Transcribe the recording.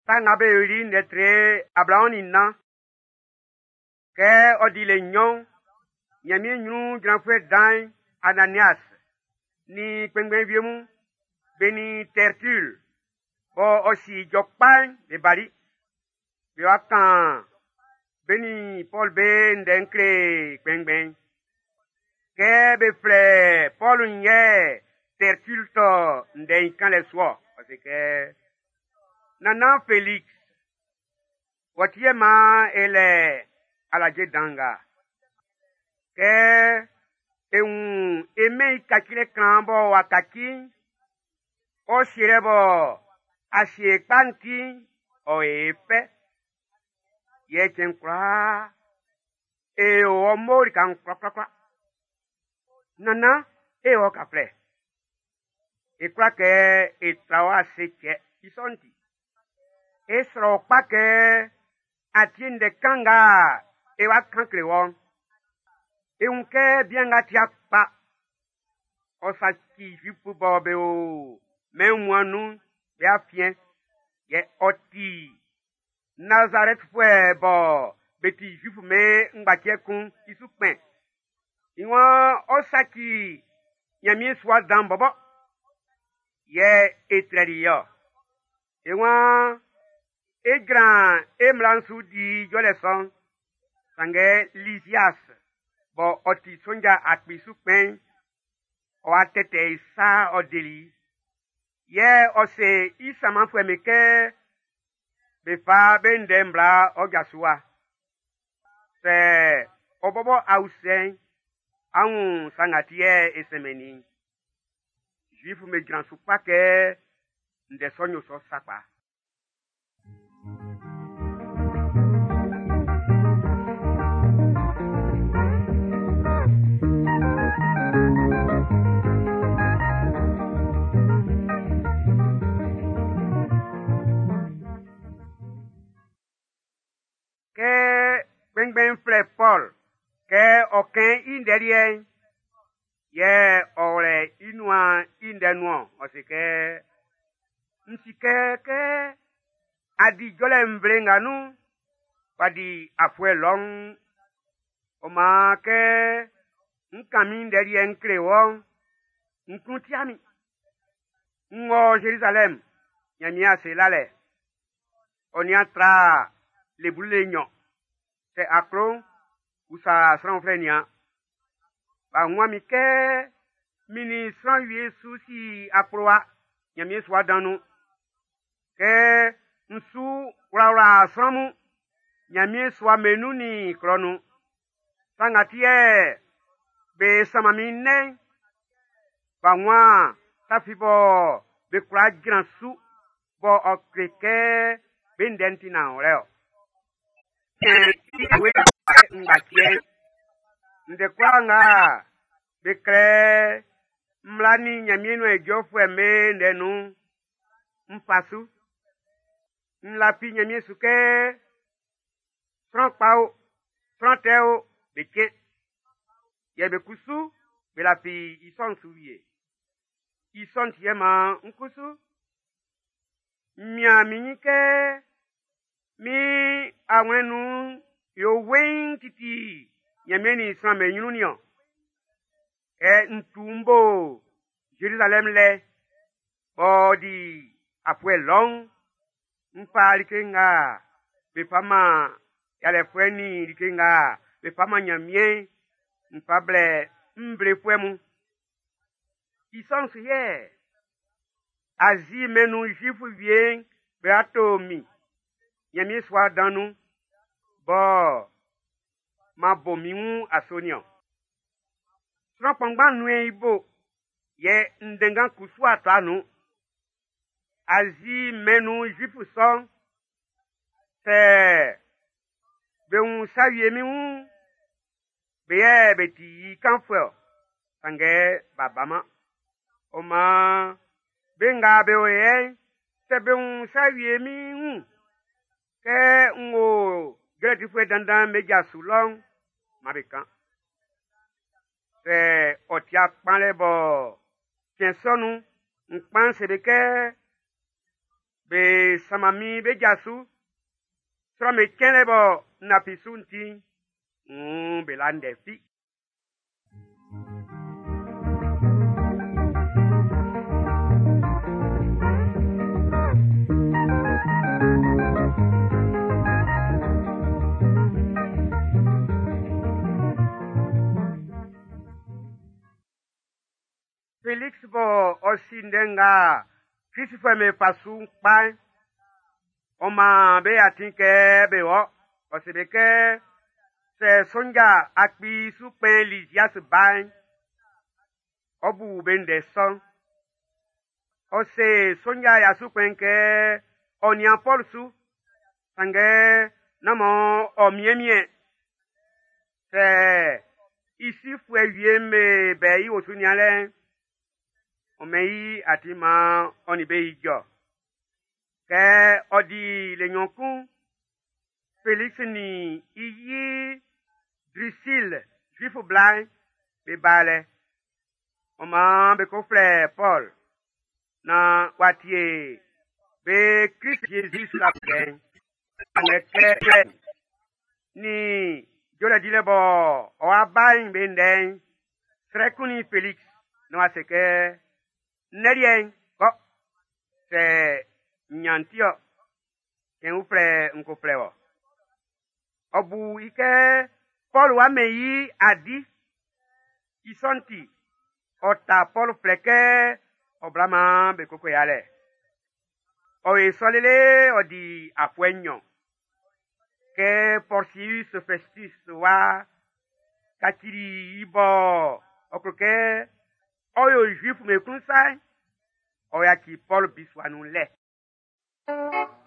Tangabe uri netre Abraham na. Ke odile nyon. Nyami nyu granfwe dan Ananias. Ni pengben viemu. Beni Tertulle. Bo osi jokpan de bari. Biwakan. Beni Paul ben denkre pengben. Ke be frère Paul nye Tertulle to ndenkan le soir. Parce que Nana Félix. Watiema ele alaje danga. Ke eme kakile krambo wakaki. O shirebo ashe panki o epe. Ye chenkra. E o mori kan kwa. Nana e o kafle. E kwa ke e trawa seche isonti. E sro pa ke atinde kanga e wa kankle won. E unke bianga tiakpa. O sa ki jipu bobe o. Men mwanu be afien. Ye oti. Nazareth fwe bo. Beti jipu me ngbatie kun isukpen. Iwan osaki nyami swa dan bobo. Ye etredi yo. Iwan egran emlansu di joleson. Sange Lysias. Bo oti sonja akbisu pen. O atete isa odeli. Ye ose isaman fwemeke. Befa bendembla ogasua. Se obobo ausen. Aun sangatie esemeni. Juifu me gran soupa ke nde sonyo so sapa. Ke ben frère Paul. Ke aucun inderien. Ye ore inua indenuo. Osike. Nsike ke. Adi jole mbrenga nu. Padi afwe long. Oma ke. Nkami inderien krewo. Nkuntiami. Ngo Jerusalem. Nyamia se lale. Oniatra. Le boule nyon. Se akro. Usa sranfrenia. Ba mwami ke mini san yesu si aproa nyami swa danu. Ke nsu ura samu nyami swa menu ni kronu. Sangatie be samami ne. Ba mwa tafibo be kura gransu bo okreke bendenti na oreo. Nde kwa nga bekre mlani nyamienu ejofwe me ndenu mpasu nlapi nyamiesu ke frankpao franteo beke yebe kusu belapi isonsu ye isonti yema nkusu miaminike mi awenu yo wen titi Yemeni Islam Union. Ntumbo Jerusalem le. Bodi apwe long. Mpa likenga. Befama yale fweni likenga. Befama nyamye. Mpa ble mble fwemu. Isonsu ye. Azi menu jifu vien. Beato mi. Nyamye swa danu. Bo. Ma bomimu asonion. Sropangban nwe ibo. Ye ndengan kusu atanu. Azi menu jifu son. Se. Be un savye mi un. Beye beti kanfwe. Sange babama. Oma. Benga beoye. Se be un savye mi un. Ke ungo. Greti fwe dandan meja soulong. Marikan. Se otiak panle bo. Tiensonu. Nkpan sebeke. be samami be jasu sro me kene bo na pisunti be lande fi Felix bo osindenga Christopher me pasu pan oma be atinke be o osebeke se sonja akpi su pen lisias ban obu bende son ose sonja ya su pen ke onia Paul su sange namo omiemie se isi fue vieme be yi osuniale Omei atima onibe ijo. Ke odi le nyonkun Felix ni iyi Drusille juif blanc be bale. Oma be kofle Paul na watie be Christ Jesus la pen. Aneke ni jola dilebo o abain be nden. Srekuni Felix no aseke Nerien ko se nyantio en ufre nkoflewo obu ike Paul wa meyi adi isonti ota Paul fleke obrama be koko yale o esolele odi afwenyo ke Porcius Festus wa katiri ibo okroke Oyo juif me kunsai, oya ki Paul biswa nou le.